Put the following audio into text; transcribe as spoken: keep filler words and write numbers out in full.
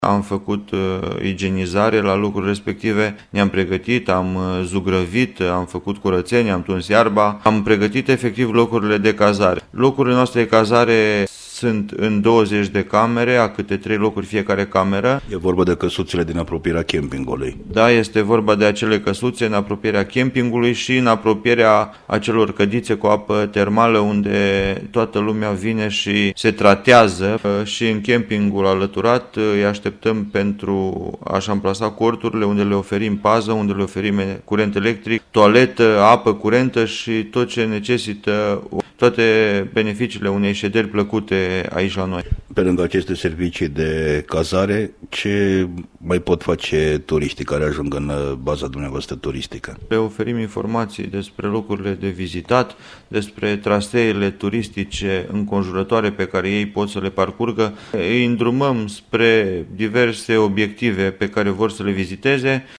Am făcut uh, igienizare la lucruri respective, ne-am pregătit, am uh, zugrăvit, am făcut curățenie, am tuns iarba, am pregătit efectiv locurile de cazare. Locurile noastre de cazare sunt în douăzeci de camere, a câte trei locuri fiecare cameră. E vorba de căsuțele din apropierea campingului. Da, este vorba de acele căsuțe în apropierea campingului și în apropierea acelor cădițe cu apă termală unde toată lumea vine și se tratează. Și în campingul alăturat îi așteptăm pentru a-și amplasa corturile unde le oferim pază, unde le oferim curent electric, toaletă, apă curentă și tot ce necesită, toate beneficiile unei șederi plăcute aici la noi. Pe lângă aceste servicii de cazare, ce mai pot face turiștii care ajung în baza dumneavoastră turistică? Le oferim informații despre locurile de vizitat, despre traseele turistice înconjurătoare pe care ei pot să le parcurgă. Îi îndrumăm spre diverse obiective pe care vor să le viziteze.